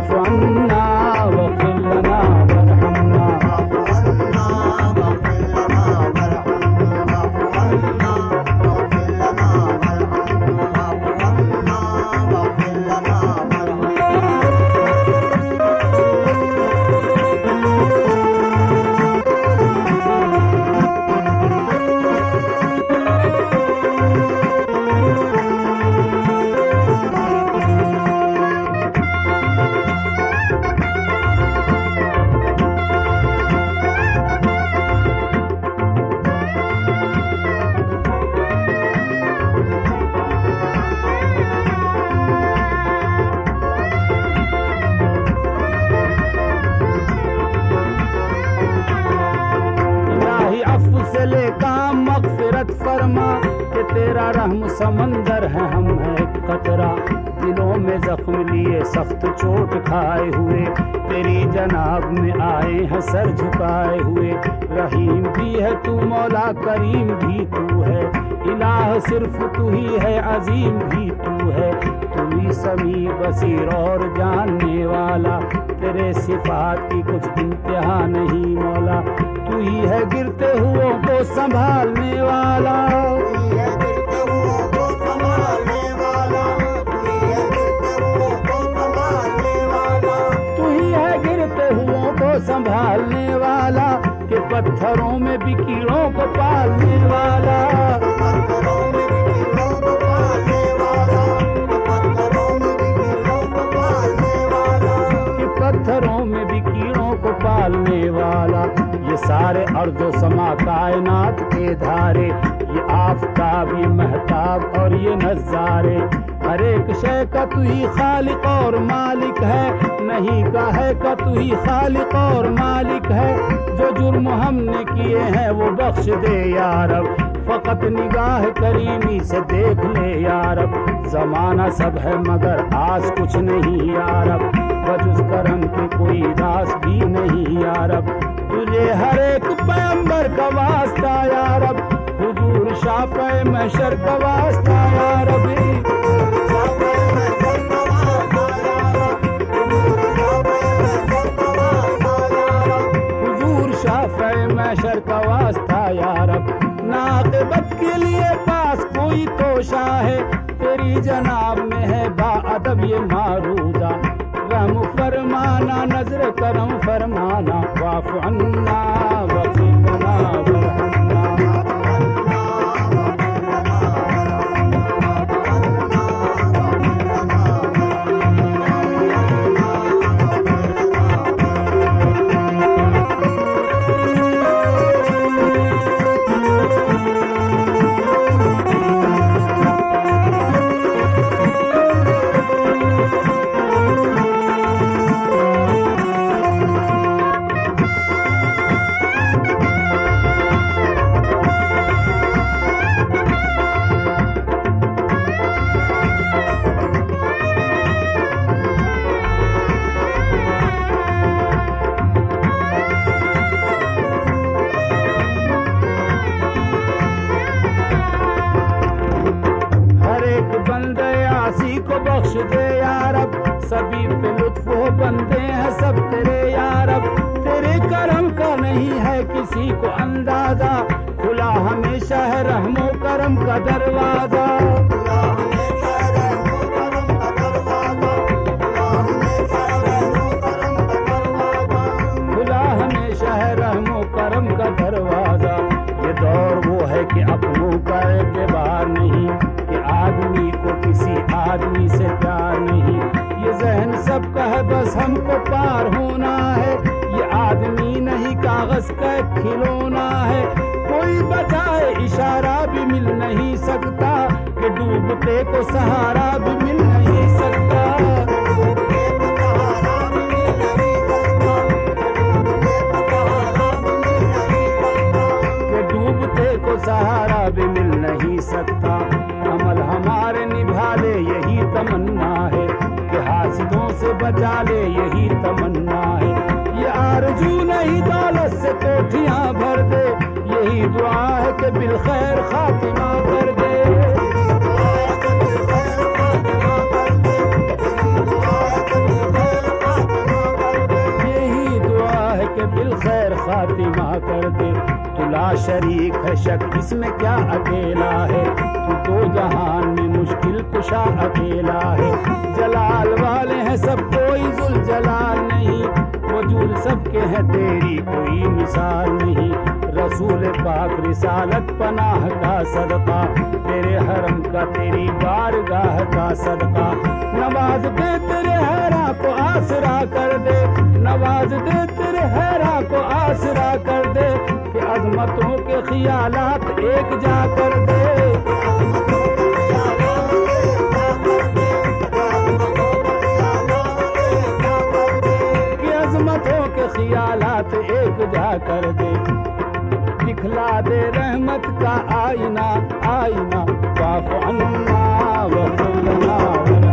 वाफ़ अन्ना वग़फ़िर लना वरहमना। फरमा कि तेरा रहम समंदर है, हम है एक कतरा। दिलों में जख्म लिए सख्त चोट खाए हुए, तेरी जनाब में आए हैं सर झुकाए हुए। रहीम भी है तू, मौला करीम भी तू है, इलाह सिर्फ तू ही है, अजीम भी तू है। तू ही समी बसीर और जानने वाला, तेरे सिफात की कुछ इंतहा नहीं मौला। तू ही है गिरते हुओं को संभालने वाला, संभालने वाला कि पत्थरों में भी कीड़ों को पालने वाला, कि पत्थरों में भी कीड़ों को पालने वाला। ये सारे अर्ज़ो समा कायनात के धारे, ये आफ़ताब ये महताब और ये नज़ारे, हर एक शय का तू ही खालिक और मालिक है। नहीं का है का तू ही खालिक और मालिक है। जो जुर्म हमने किए हैं वो बख्श दे या रब, फ़क़त निगाह करीमी से देख ले या रब। ज़माना सब है मगर आस कुछ नहीं या रब, वजुज़ करम के कोई रास भी नहीं या रब। तुझे हर एक पैगंबर का वास्ता या रब, हुजूर शाफ़े महशर का वास्ता या रब। महशर का वास्ता या रब, नाक़िबत के लिए पास कोई तोशा है, तेरी जनाब में है बाअदब ये मारूदा। रहम फरमाना नज़र करम फरमाना, वाफ़ अन्ना वग़फ़िर लना वरहमना। बख्श दे या रब, सभी पे लुत्फ हो बंदे हैं सब तेरे या रब। तेरे करम का नहीं है किसी को अंदाजा, खुला हमेशा है रहमो करम का दरवाजा। खुला हमेशा है रहमो करम का दरवाजा। ये दौर वो है कि अपनों का एतबार नहीं, कि आदमी को किसी आदमी से प्यार नहीं। ये ज़हन सबका है बस हमको पार होना है, ये आदमी नहीं कागज का एक खिलौना है। कोई बजाए इशारा भी मिल नहीं सकता, कि डूबते को सहारा भी मिल नहीं सकता। कि डूबते को सहारा भी मिल नहीं सकता। अमल हमारे निभा ले यही तमन्ना है, कि हासिदों से बचा ले यही तमन्ना है। ये आरज़ू नहीं दौलत से कोठियां भर दे, यही दुआ है कि बिलखैर खातिमा कर दे। के बिल खैर खातिमा कर दे। तुला शरीक है शक इसमें क्या अकेला है, तू दो जहान में मुश्किल कुशा अकेला है। जलाल वाले हैं सब कोई जुल जलाल नहीं, वजूद सबके हैं तेरी कोई मिसाल नहीं। रसूल पाक रिसालत पनाह का सदका, तेरे हरम का तेरी बारगाह का सदका। नवाज दे तेरे हैरा को आसरा कर दे, नवाज दे तेरे हैरा को आसरा कर दे, कि अजमतों के ख्यालात एक जा कर दे। कि अजमतों के ख्यालात एक जा कर दे। दिखला दे रहमत का आईना आईना, वाफ़ अन्ना वग़फ़िर लना।